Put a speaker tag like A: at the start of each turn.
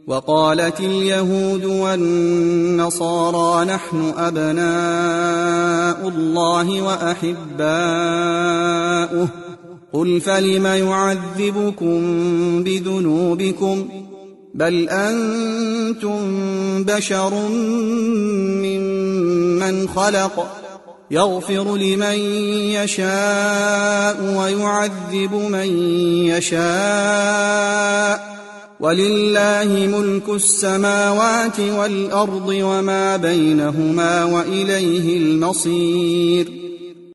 A: وقالت اليهود والنصارى نحن أبناء الله وأحباؤه قل فلم يعذبكم بذنوبكم بل أنتم بشر ممن خلق يغفر لمن يشاء ويعذب من يشاء ولله ملك السماوات والأرض وما بينهما وإليه المصير